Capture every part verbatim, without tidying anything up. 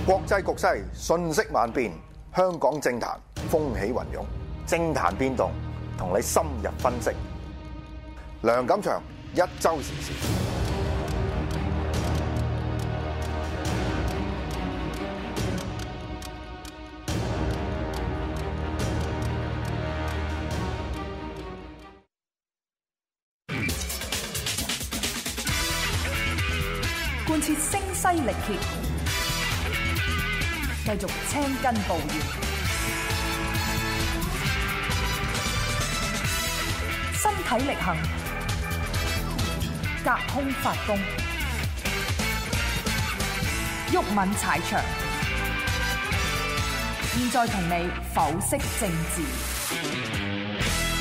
國際局勢瞬息萬變，香港政壇風起雲湧，政壇變動同你深入分析。梁錦祥一周時事。 貫徹聲嘶力竭，繼續青筋暴現，身體力行，隔空發功，毓民踩場。現在同你剖析政治。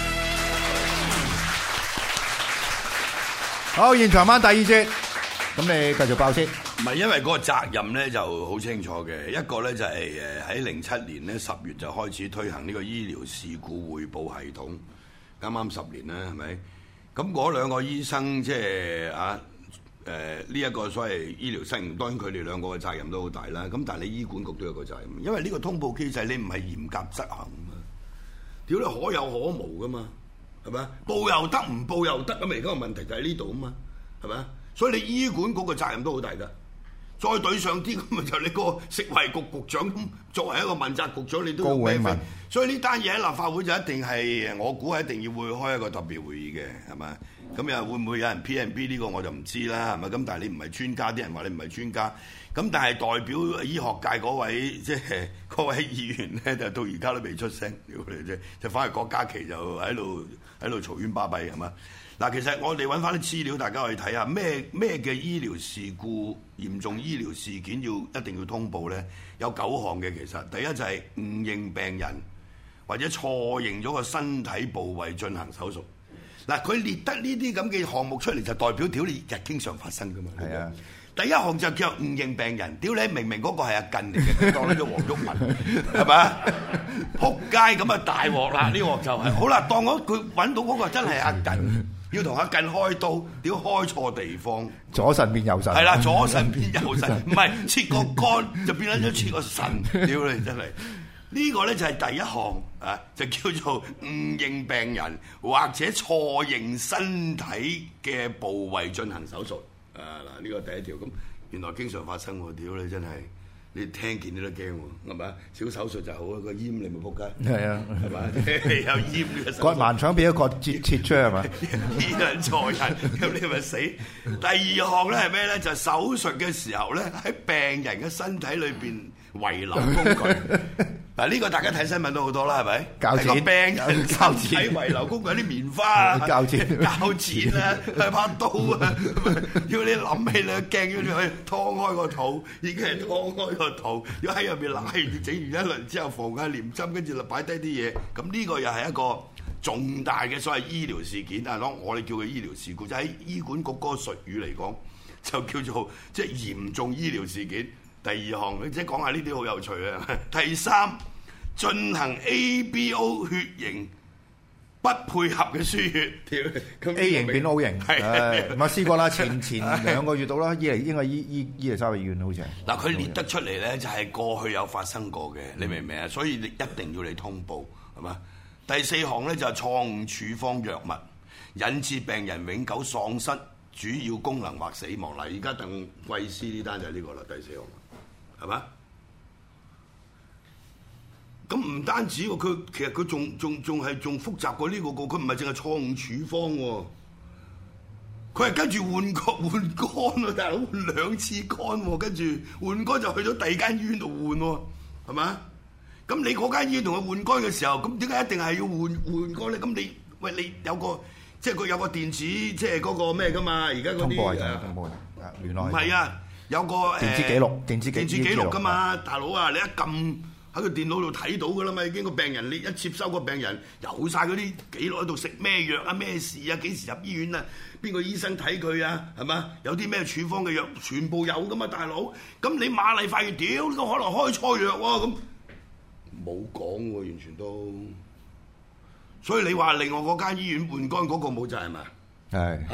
好，現場版第二節。咁你繼續爆先， 唔係因為嗰個責任咧就好清楚嘅，一個咧就係誒喺零七年咧十月就開始推行呢個醫療事故匯報系統，啱啱十年啦，係咪？咁嗰兩個醫生即係啊誒呢一個所謂醫療失誤，當然佢哋兩個嘅責任都好大啦。咁但係你醫管局都有個責任，因為呢個通報機制你唔係嚴格執行啊嘛，屌你可有可無噶嘛，係咪？報又得，唔報又得，咁而家個問題就喺呢度啊嘛，係咪？所以你醫管局個責任都好大㗎，再對上啲咁咪就你個食衞局局長咁，作為一個問責局長，你都要孭飛。所以呢單嘢喺立法會就一定係，我估係一定要會開一個特別會議嘅，係咪？咁又會唔會有人 P and B 呢個我就唔知啦，係咪？咁但係你唔係專家，啲人話你唔係專家，咁但係代表醫學界嗰位即係嗰位議員咧，就到而家都未出聲，屌你啫！就反而郭家麒就喺度喺度嘈冤巴閉，係嘛？嗱，其實我哋揾翻啲資料，大家可以睇下咩咩嘅醫療事故、嚴重醫療事件要一定要通報咧，有九項嘅。其實第一就係誤認病人或者錯認咗個身體部位進行手術。嗱，佢列得呢啲咁嘅項目出嚟，就代表屌你日經常發生噶嘛。係啊，第一項就叫誤認病人，屌你明明嗰個係阿近嚟嘅，當咗做黃毓民，係咪？撲街咁啊大鑊啦！呢鑊就係、是、好啦，當我佢揾到嗰個真係阿近。要同阿近開刀，屌開錯地方， 左腎變右腎， 係啦，左腎變右腎，唔係切個肝就變咗切個腎，屌你真係！呢、這個咧就係第一項啊，就叫做誤認病人或者錯認身體嘅部位進行手術啊嗱，呢、這個第一條咁，原來經常發生喎，屌你真係！你聽見你都驚喎，係咪？小手術就好啊，個閹你咪仆街。係啊，係咪？有閹呢個手術。割盲腸變一個切切出係咪？醫人錯人，咁你咪死。第二項咧係咩咧？就係、手術嘅時候咧，喺病人嘅身體裏邊遺留工具。嗱，呢個大家睇新聞都好多啦，係咪？鉸剪。個病人身體遺留工具有啲棉花啊、鉸剪、鉸剪啊、把刀啊，要你諗起你驚，要你去劏開個肚，已經係劏開個肚，要喺入邊拉住整完一輪之後縫下黏針，跟住就擺低啲嘢。咁呢個又係一個重大嘅所謂醫療事件。但係講我哋叫佢醫療事故，就喺醫管局嗰個術語嚟講，就叫做即係嚴重醫療事件。第二項，你即係講下呢啲好有趣啊！第三，進行 A B O 血型不配合嘅輸血 ，A 型變 O 型，係咪試過啦？前前兩個月到啦，醫嚟應該醫醫醫嚟三甲醫院好似係。 嗱，佢列得出嚟咧，就係過去有發生過嘅，你明唔明啊？所以你一定要你通報，係嘛？第四項咧就係錯誤處方藥物，引致病人永久喪失主要功能或死亡。嗱，而家鄧桂思呢單就係呢個啦，第四項。係嘛？咁唔單止喎，佢其實佢仲仲仲係仲複雜過呢、這個個，佢唔係淨係錯誤處方喎，佢係跟住換肝換肝喎，大佬換兩次肝喎，跟住換肝就去咗第二間醫院度換喎，係嘛？咁你嗰間醫院同佢換肝嘅時候，咁點解一定係要換換肝咧？咁你喂你有個即係佢有個電子即係嗰個咩㗎嘛？而家嗰啲通報係通報啊，原來唔係啊。有個電子記錄，電子記電子記錄㗎嘛，大佬啊！你一撳喺個電腦度睇到㗎啦嘛，已經個病人你一接收個病人有晒嗰啲記錄喺度，食咩藥啊、咩事啊、幾時入醫院啊、邊個醫生睇佢啊，係嘛？有啲咩處方嘅藥，全部有㗎嘛，大佬。咁你瑪麗發現屌呢個可能開錯藥喎，咁冇講喎，完全都。所以你話另外嗰間醫院換肝嗰個冇就係嘛？係嚇。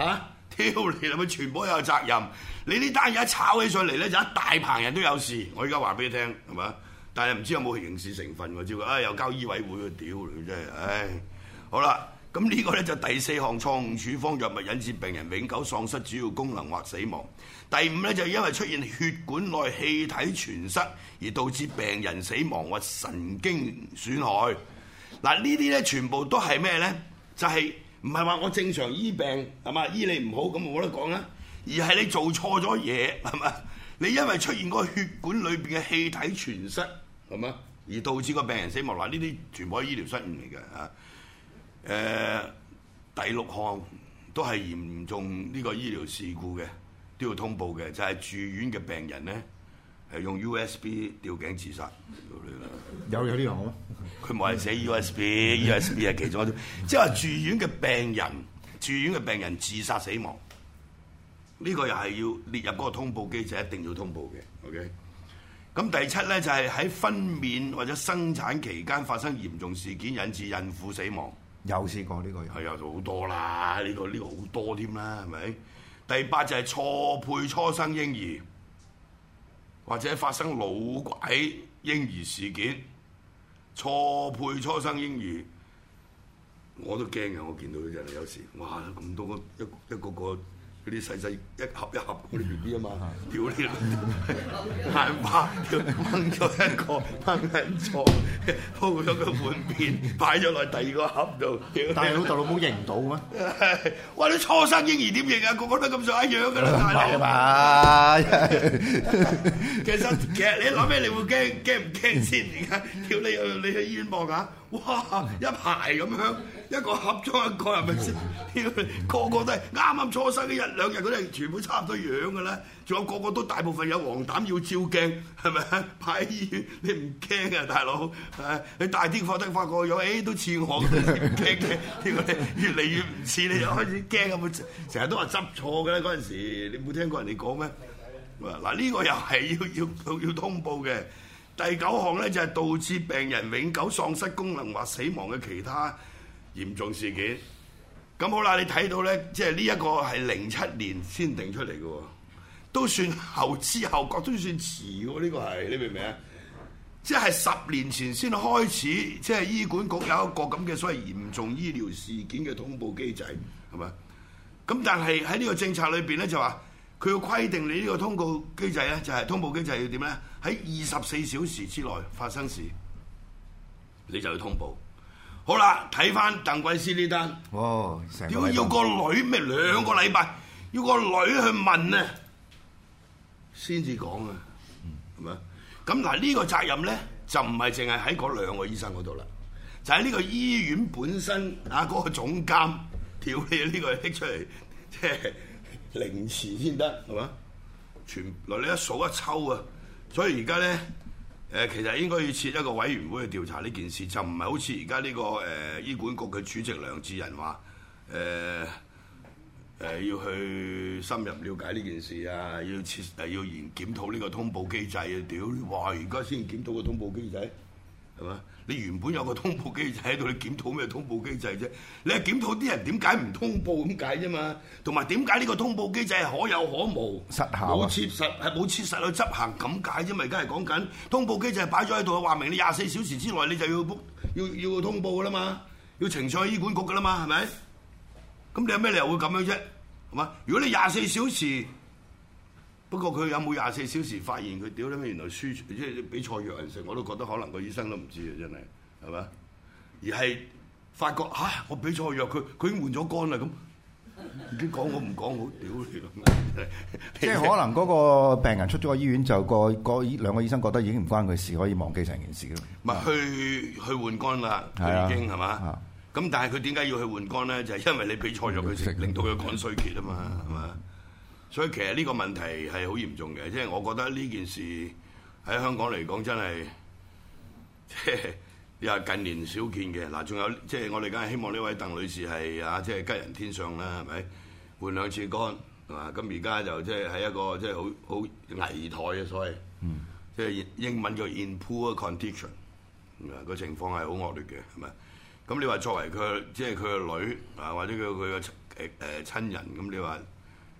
挑你係咪全部都有責任？你呢單嘢一炒起上嚟咧，就一大棚人都有事。我而家話俾你聽，係嘛？但係唔知有冇刑事成分喎？照佢啊，又交醫委會嘅屌你真係，唉！好啦，咁呢個咧就第四項錯誤處方藥物引致病人永久喪失主要功能或死亡。第五咧就因為出現血管內氣體栓塞而導致病人死亡或神經損害。嗱，呢啲咧全部都係咩咧？就係唔係話我正常醫病係嘛？醫你唔好咁冇得講啦，而係你做錯咗嘢係嘛？你因為出現嗰個血管裏邊嘅氣體栓塞係嘛，而導致個病人死亡。嗱，呢啲全部係醫療失誤嚟嘅嚇。誒、呃，第六項都係嚴重呢個醫療事故嘅，都要通報嘅，就係、是、住院嘅病人咧係用 U S B 吊頸自殺。 有有呢樣咩？ 佢冇係寫 U S B，U S B 係其中一種，即係話住院嘅病人，住院嘅病人自殺死亡，呢、這個又係要列入嗰個通報機制，一定要通報嘅。OK，咁第七咧就係、是、喺分娩或者生產期間發生嚴重事件，引致孕婦死亡。 有試過呢個有， 係有好多啦，呢、這個呢、這個好多添啦，係咪？第八就係錯配初生嬰兒，或者發生腦拐嬰兒事件。錯配初生嬰兒，我都驚嘅。我見到真係有時，哇咁多個一一個個嗰啲細細一盒一盒嗰啲 B B 啊嘛，屌你眼花，掹咗一個掹緊錯，鋪咗個碗片，擺咗落第二個盒度。 但係老豆老母認唔到咩？ 哇！你初生嬰兒點認啊？個個都咁上一樣㗎啦，大佬。 係嘛？ 其實其實你諗起你會驚驚唔驚先？而家叫你去你去醫院望下，哇！一排咁樣，一個盒裝一個係咪先？個個都係啱啱初生嘅一兩日，嗰啲全部差唔多樣㗎啦。仲有個個都大部分有黃疸要照鏡，係咪啊？擺喺醫院你唔驚啊，大佬？誒，你大啲發得發覺樣，誒、欸、都似我咁，唔驚嘅。呢個越嚟越唔似，你就開始驚咁。成日都話執錯㗎啦，嗰陣時你冇聽過人哋講咩？嗱，呢個又係要要要通報嘅。第九項咧就係、是、導致病人永久喪失功能或死亡嘅其他嚴重事件。咁好啦，你睇到咧，即係呢一個係零七年先定出嚟嘅喎，都算後知後覺，都算遲喎。呢、這個係你明唔明啊？即係十年前先開始，即係醫管局有一個咁嘅所謂嚴重醫療事件嘅通報機制，係咪？咁但係喺呢個政策裏邊咧，就話佢要規定你呢個通報機制咧，就係、是、通報機制要點咧？喺二十四小時之內發生事，你就要通報。好啦，睇翻鄧桂思呢單， 哦， 要要個女咩兩個禮拜，要個女去問啊，先至講啊，係咪？咁嗱呢個責任咧，就唔係淨係喺嗰兩個醫生嗰度啦，就喺呢個醫院本身啊，嗰、那個總監跳你呢個拎出嚟，即係凌遲先得，係嘛？全來你一數一抽啊！所以而家咧，誒其實應該要設一個委員會去調查呢件事，就唔係好似而家呢個誒、呃、醫管局嘅主席梁智仁話，誒、呃、誒、呃、要去深入了解呢件事啊，要設誒要研檢討呢個通報機制啊！屌，哇！而家先檢討個通報機制，係嘛？你原本有個通報機制喺度，你檢討咩通報機制啫？你係檢討啲人點解唔通報咁解啫嘛？同埋點解呢個通報機制係可有可無、 失效啊？ 冇切實係冇切實去執行咁解啫嘛？而家係講緊通報機制係擺咗喺度，話明你廿四小時之內你就要要要，要通報噶啦嘛，要呈上去醫管局噶啦嘛，係咪？咁你有咩理由會咁樣啫？係嘛？如果你廿四小時，不過佢有冇廿四小時發現佢屌你咩？原來輸即係俾錯藥人食，我都覺得可能個醫生都唔知啊！真係係嘛？而係發覺嚇、啊，我俾錯藥佢，佢已經換咗肝啦咁，已經講我唔講好屌你咯！ 即係可能嗰個病人出咗個醫院，就個個兩個醫生覺得已經唔關佢事，可以忘記成件事咯。 唔係去去換肝啦，佢已經係嘛？咁但係佢點解要去換肝咧？就係、是、因為你俾錯藥佢食，令到佢肝衰竭啊嘛，係嘛？所以其實呢個問題係好嚴重嘅，即係我覺得呢件事喺香港嚟講真係，即係又係近年少見嘅。嗱，仲有即係我哋梗係希望呢位鄧女士係啊，即係吉人天相啦，係咪？換兩次肝係嘛？咁而家就即係喺一個即係好好危殆嘅所謂，嗯、即係英文叫 in poor condition，個情況係好惡劣嘅，係咪？咁你話作為佢即係佢個女啊，或者佢佢個誒誒親人，咁你話？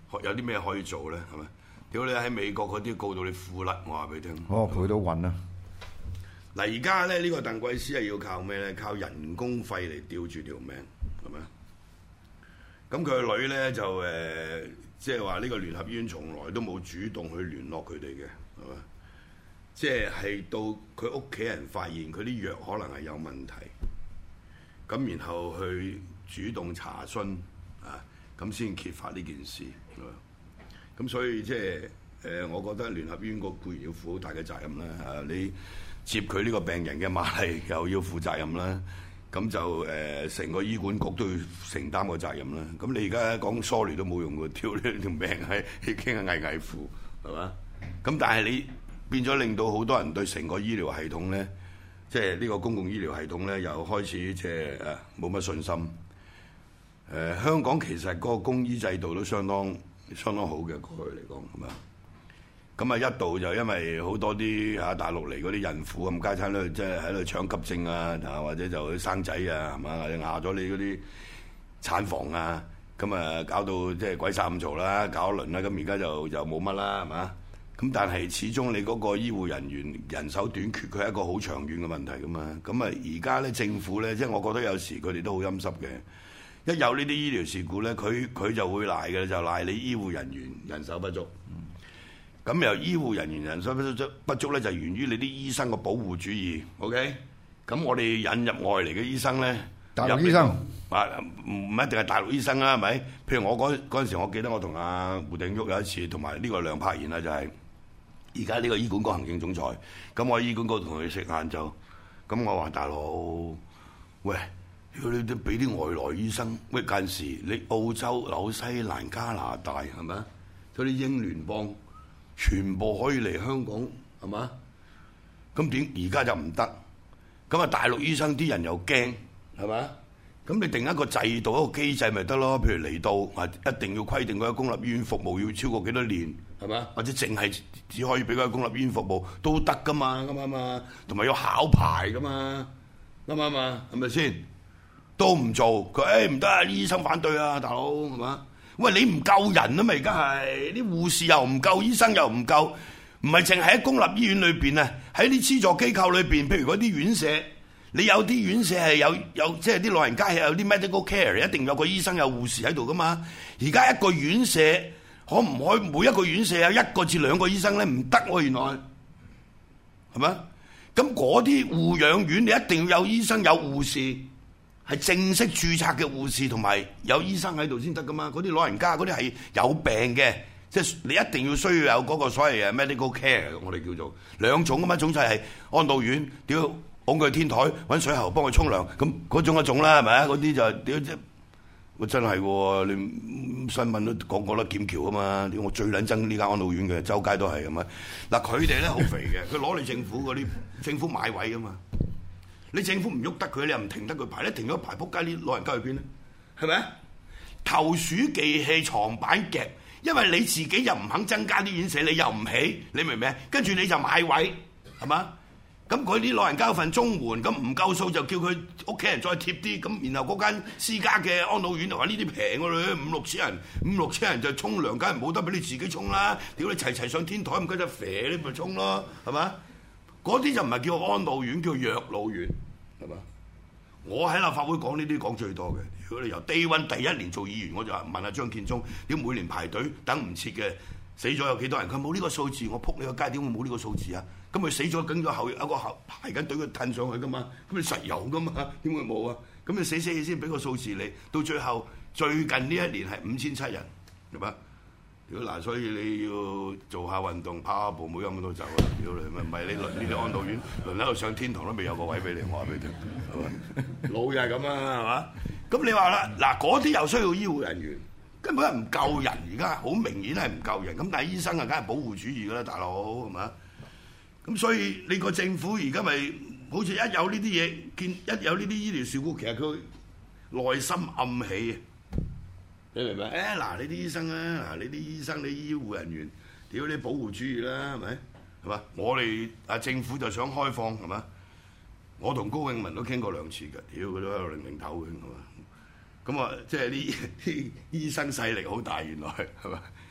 有啲咩可以做咧？係咪？屌你喺美國嗰啲告到你褲甩，我話俾你聽。 哦，賠到暈啦！ 嗱，而家咧呢個鄧桂思係要靠咩咧？靠人工費嚟吊住條命，係咪？咁佢個女咧就誒，即係話呢個聯合醫院從來都冇主動去聯絡佢哋嘅，係嘛？即係係到佢屋企人發現佢啲藥可能係有問題，咁然後去主動查詢啊，咁先揭發呢件事。咁所以即係誒，我覺得聯合醫院個固然要負好大嘅責任啦。啊，你接佢呢個病人嘅瑪麗又要負責任啦。咁就誒，成、呃、個醫管局都要承擔個責任啦。咁你而家講 sorry 都冇用喎，跳呢條命係已經係危危乎，係嘛？咁但係你變咗令到好多人對成個醫療系統咧，即係呢個公共醫療系統咧，又開始即係誒冇乜信心。誒、呃，香港其實嗰個公醫制度都相當相當好嘅，過去嚟講係嘛？咁啊一度就因為好多啲啊大陸嚟嗰啲孕婦咁家產咧，即係喺度搶急症啊，啊或者就生仔啊，係嘛？或者壓咗你嗰啲產房啊，咁啊搞到即係鬼殺咁嘈啦，搞一輪啦，咁而家就就冇乜啦，係嘛？咁但係始終你嗰個醫護人員人手短缺，佢係一個好長遠嘅問題噶嘛。咁啊而家咧政府咧，即係我覺得有時佢哋都好陰濕嘅。一有呢啲醫療事故咧，佢佢就會賴嘅，就賴你醫護人員人手不足。咁由醫護人員人手不足不足咧，就源於你啲醫生嘅保護主義。OK，咁我哋引入外嚟嘅醫生咧， 大陸醫生啊，唔唔一定係大陸醫生啦，係咪？譬如我嗰嗰陣時，我記得我同阿胡定旭有一次，同埋呢個梁柏賢啊，就係而家呢個醫管局行政總裁。咁我喺醫管局同佢食晏晝，咁我話大佬，喂，如果你都俾啲外來醫生，喂，近時你澳洲、紐西蘭、加拿大係咪啊？嗰啲英聯邦。全部可以嚟香港係嘛？咁點而家就唔得？咁啊大陸醫生啲人又驚係嘛？咁你定一個制度一個機制咪得咯？譬如嚟到啊，一定要規定佢喺公立醫院服務要超過幾多年係嘛？或者淨係只可以俾佢喺公立醫院服務都得噶嘛？啱唔啱啊？同埋要考牌噶嘛？啱唔啱啊？係咪先？都唔做佢誒唔得啊！醫生反對啊，大佬係嘛？喂，你唔夠人啊嘛！而家係啲護士又唔夠，醫生又唔夠，唔係淨係喺公立醫院裏邊啊，喺啲資助機構裏邊，譬如嗰啲院舍，你有啲院舍係有有即係啲老人家係有啲 medical care， 一定有個醫生有護士喺度噶嘛。而家一個院舍可唔可以每一個院舍有一個至兩個醫生咧？唔得喎，原來係咪？咁嗰啲護養院你一定要有醫生有護士。係正式註冊嘅護士同埋有醫生喺度先得噶嘛？嗰啲老人家嗰啲係有病嘅，即係你一定要需要有嗰個所謂嘅 medical care， 我哋叫做兩種噶嘛，一種就係安老院，屌捧佢天台揾水喉幫佢沖涼，咁嗰種一種啦，係咪啊？嗰啲就屌即我真係喎，你新聞都講過啦，劍橋啊嘛，我最撚憎呢間安老院嘅，周街都係咁啊！嗱，佢哋咧好肥嘅，佢攞你政府嗰啲政府買位啊嘛。你政府唔喐得佢，你又唔停得佢排，你停咗排，撲街啲老人家去邊咧？係咪？投鼠忌器，床板夾，因為你自己又唔肯增加啲院舍，你又唔起，你明唔明？跟住你就買位，係嘛？咁佢啲老人家有份綜援，咁唔夠數就叫佢屋企人再貼啲，咁然後嗰間私家嘅安老院就話呢啲平喎，五六千人，五六千人就沖涼，梗係冇得俾你自己沖啦！屌你齊齊上天台，唔該就肥你咪沖咯，係嘛？嗰啲就唔係叫安老院，叫養老院，係嘛？我喺立法會講呢啲講最多嘅。如果你由 day one 第一年做議員，我就問下張建宗，點每年排隊等唔切嘅，死咗有幾多人？佢冇呢個數字，我撲你個街，點會冇呢個數字啊？咁佢死咗，跟咗後有個後排緊隊佢褪上去噶嘛？咁你實有噶嘛？點會冇啊？咁你死死氣先俾個數字你，到最後最近呢一年係五千七人，係嘛？如果嗱，所以你要做下運動，跑下步，每咁都走啊！屌你咪唔係你輪呢啲安老院輪喺度上天堂都未有個位俾你，我話俾你聽，係嘛？老就係咁啊，係嘛？咁你話啦，嗱嗰啲又需要醫護人員，根本係唔夠人，而家好明顯係唔夠人。咁但係醫生啊，梗係保護主義㗎啦，大佬係嘛？咁所以你個政府而家咪好似一有呢啲嘢，見一有呢啲醫療事故，其實佢內心暗喜啊！你明唔明？誒嗱，你啲醫生啊，嗱你啲醫生，你醫護人員，屌你保護主義啦，係咪？係嘛？我哋啊政府就想開放，係嘛？我同高永文都傾過兩次㗎，屌佢都喺度零零頭嘅，係嘛？咁啊，即係啲啲醫生勢力好大，原來係嘛？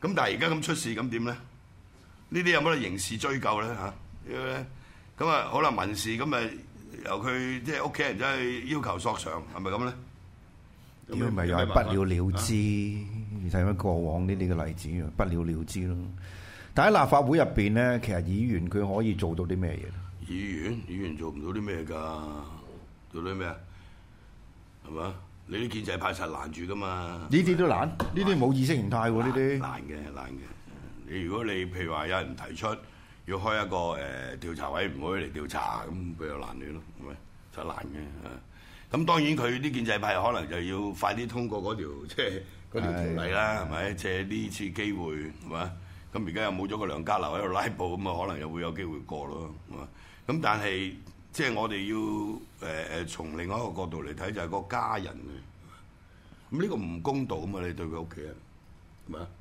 咁但係而家咁出事咁點咧？呢啲有冇得刑事追究咧嚇？咁啊好啦，民事咁咪由佢即係屋企人走去要求索償，係咪咁咧？ 呢個咪又係不了了之，睇翻過往呢啲嘅例子，不了了之咯。但喺立法會入邊咧，其實議員佢可以做到啲咩嘢？ 議員議員做唔到啲咩㗎？做到啲咩啊？係嘛？你啲建制派實攔住㗎嘛？ 呢啲都難，呢啲冇意識形態喎，呢啲難嘅難嘅。你如果你譬如話有人提出要開一個誒、呃、調查委員會嚟調查，咁佢又攔你咯，係咪？就難嘅。咁當然佢啲建制派可能就要快啲通過嗰條即係嗰條條例啦，係咪？借呢次機會係嘛？咁而家又冇咗個梁家騮喺度拉布，咁啊可能又會有機會過咯，係嘛？咁但係即係我哋要誒誒、呃、從另外一個角度嚟睇，就係、是、個家人嘅。咁呢個唔公道啊嘛！你對佢屋企人係咪啊？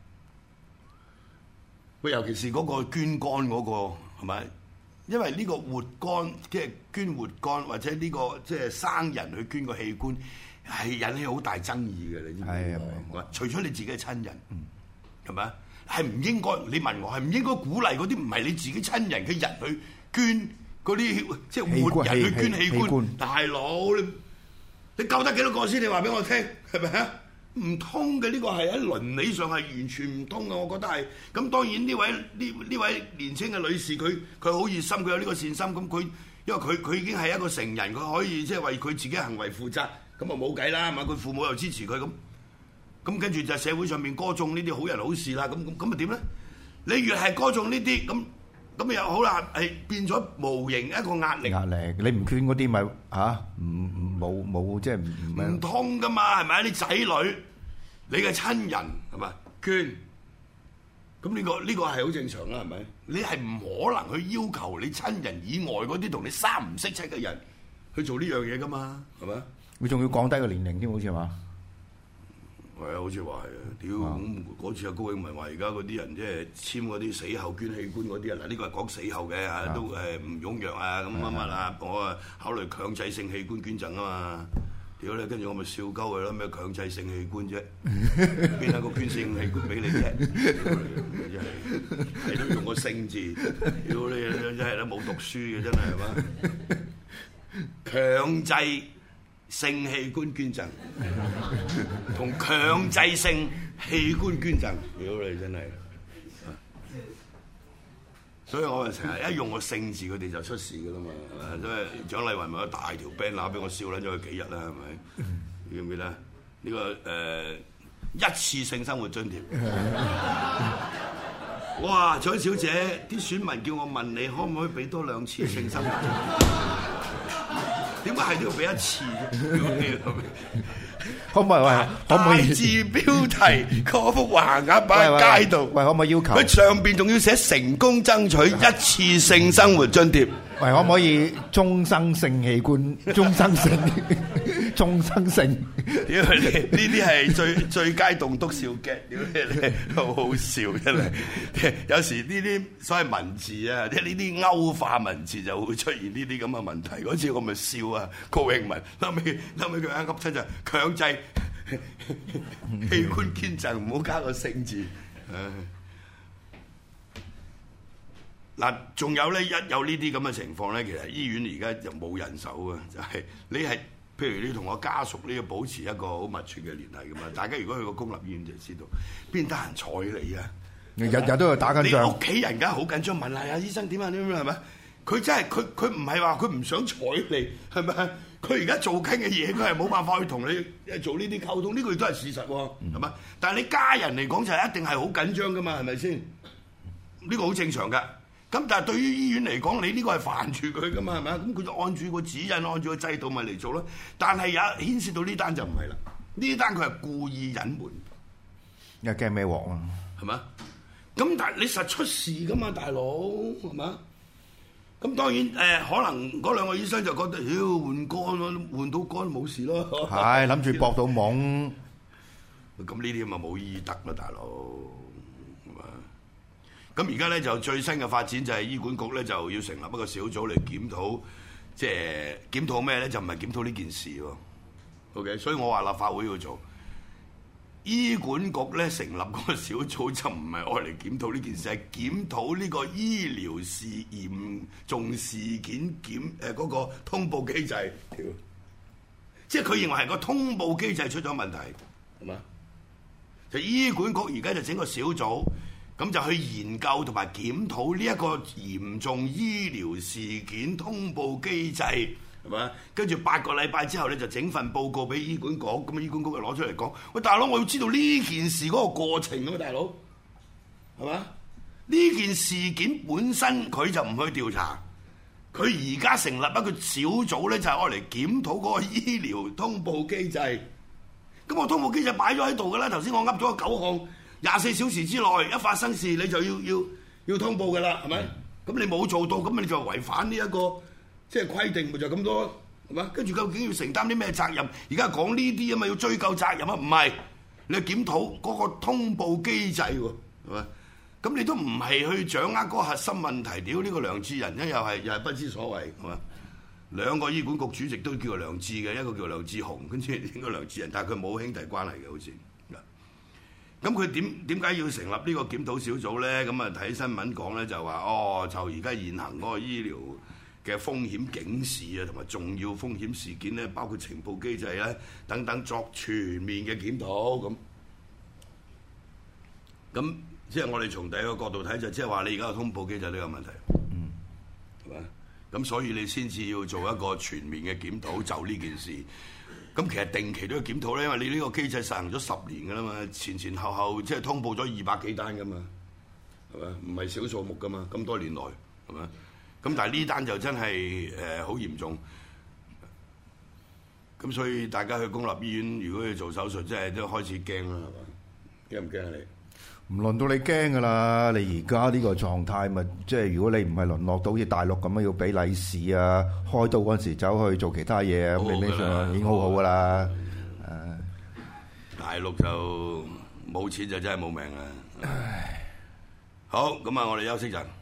喂，尤其是嗰個捐肝嗰、那個係咪？因為呢個活肝即係捐活肝，或者呢、這個即係生人去捐個器官，係引起好大爭議嘅，你知唔知？係啊，除咗你自己嘅親人，係咪啊？係唔應該？你問我係唔應該鼓勵嗰啲唔係你自己親人嘅人去捐嗰啲即係活人去捐器官？器官大佬，你你救得幾多個先？你話俾我聽，係咪啊？唔通嘅，呢個係喺倫理上係完全唔通嘅，我覺得係。咁當然呢位呢呢位年青嘅女士，佢佢好熱心，佢有呢個善心。咁佢因為佢佢已經係一個成人，佢可以即係為佢自己行為負責，咁啊冇計啦，係嘛？佢父母又支持佢咁，咁跟住就社會上面歌頌呢啲好人好事啦。咁咁咁啊點咧？你越係歌頌呢啲咁咁又好啦，係變咗無形一個壓力。 壓力，你唔捐嗰啲咪嚇唔唔冇冇即係唔唔通噶嘛？係咪？你仔女、你嘅親人係咪捐？咁呢個呢個係好正常啦，係咪？你係唔可能去要求你親人以外嗰啲同你三唔識七嘅人去做呢樣嘢噶嘛？係咪？ 佢仲要降低個年齡添，好似係嘛？ 係啊，好似話係啊！屌咁嗰次阿高永文話，而家嗰啲人即係簽嗰啲死後捐器官嗰啲啊！嗱，呢個係講死後嘅嚇，都誒唔踴躍啊，咁乜乜啊，我啊考慮強制性器官捐贈啊嘛！屌你，跟住我咪笑鳩佢咯，咩強制性器官啫？邊有個捐性器官俾你啫？真係你都用個性字，屌你真係都冇讀書嘅真係係嘛？強制性器官捐贈同強制性器官捐贈，屌你真係！所以我咪成日一用個性字，佢哋就出事噶啦嘛。所以蔣麗芸咪有大條 banner 俾我笑撚咗佢幾日啦，係咪？記唔記得？呢、這個誒、呃、一次性生活津貼。哇！蔣小姐，啲選民叫我問你，可唔可以俾多兩次性生活津貼？點解係都要俾一次啫？ 可唔可以？喂，可唔可以？ 大字標題嗰幅橫額擺喺街度。 喂，可唔可以要求？ 佢上邊仲要寫成功爭取一次性生活津貼。 喂，可唔可以終生性器官？終生性，終生性。 屌你！呢啲係最最佳棟篤笑嘅，屌你！好好笑真係。有時呢啲所謂文字啊，即係呢啲歐化文字就會出現呢啲咁嘅問題。嗰次我咪笑啊，高永文，後尾後尾佢一噏親就強制器官捐贈，唔好加個性字。嗱，仲有咧，一有呢啲咁嘅情況咧，其實醫院而家就冇人手啊，就係、是、你係譬如你同我家屬呢，要保持一個好密切嘅聯繫噶嘛。大家如果去過公立醫院就知道，邊得閒睬你啊？日日都有打緊仗。你屋企人梗係好緊張，問下阿醫生點啊點啊係咪？佢真係佢佢唔係話佢唔想睬你係咪？佢而家做緊嘅嘢，佢係冇辦法去同你做呢啲溝通，呢、這個亦都係事實喎，係咪、嗯？但係你家人嚟講就係一定係好緊張噶嘛，係咪先？呢、這個好正常㗎。咁但係對於醫院嚟講，你呢個係煩住佢噶嘛，係咪啊？咁佢就按住個指引，按住個制度咪嚟做咯。但係有牽涉到呢單就唔係啦，呢單佢係故意隱瞞， 又驚咩鑊啊？ 係嘛？咁但係你實出事噶嘛，大佬係嘛？咁當然誒、呃，可能嗰兩個醫生就覺得，妖換肝咯，換到肝冇事咯。 係諗住搏到懵。 咁呢啲咪冇醫德咯，大佬。咁而家咧就最新嘅發展就係醫管局咧就要成立一個小組嚟檢討，即係檢討咩咧？就唔係檢討呢件事喎。OK，所以我話立法會要做， 醫管局咧成立嗰個小組就唔係愛嚟檢討呢件事，係檢討呢個醫療事嚴重事件檢誒嗰個通報機制。即係佢認為係個通報機制出咗問題，係嘛？就醫管局而家就整個小組，咁就去研究同埋檢討呢一個嚴重醫療事件通報機制，係嘛？跟住八個禮拜之後咧，就整份報告俾醫管局，咁啊醫管局就攞出嚟講，喂大佬，我要知道呢件事嗰個過程啊嘛，大佬，係嘛？呢件事件本身佢就唔去調查。佢而家成立一個小組咧，就係愛嚟檢討嗰個醫療通報機制。咁我通報機制擺咗喺度㗎啦。頭先我噏咗九項，廿四小時之內一發生事你就要要要通報㗎啦，係咪？咁、嗯、你冇做到，咁你就違反呢、這、一個即係規定，咪就咁、是、多，係嘛？跟住究竟要承擔啲咩責任？而家講呢啲啊嘛，要追究責任啊？唔係，你檢討嗰個通報機制喎，係咪？咁你都唔係去掌握嗰個核心問題，屌呢個梁智仁咧又係又係不知所謂，係嘛？兩個醫管局主席都叫梁智嘅，一個叫梁智鴻，跟住應該梁智仁，但係佢冇兄弟關係嘅好似。咁佢點點解要成立呢個檢討小組咧？咁啊睇新聞講咧就話，哦就而家現行嗰個醫療嘅風險警示啊，同埋重要風險事件咧，包括情報機制咧等等，作全面嘅檢討咁。咁即係我哋從第一個角度睇，就即係話你而家個通報機制都有問題，嗯，係嘛？咁所以你先至要做一個全面嘅檢討，就呢件事。咁其實定期都要檢討咧，因為你呢個機制實行咗十年㗎啦嘛，前前後後即係通報咗二百幾單㗎嘛，係嘛？唔係少數目㗎嘛，咁多年來係嘛？咁但係呢單就真係誒好嚴重。咁所以大家去公立醫院，如果要做手術，即係都開始驚啦，係嘛？驚唔驚啊你？ 唔輪到你驚噶啦！你而家呢個狀態咪即係如果你唔係淪落到好似大陸咁樣要俾利是啊，開刀嗰陣時走去做其他嘢啊，咁你呢上已經好好噶啦。誒， 大陸就冇錢就真係冇命啦。唉，好，咁啊，我哋休息陣。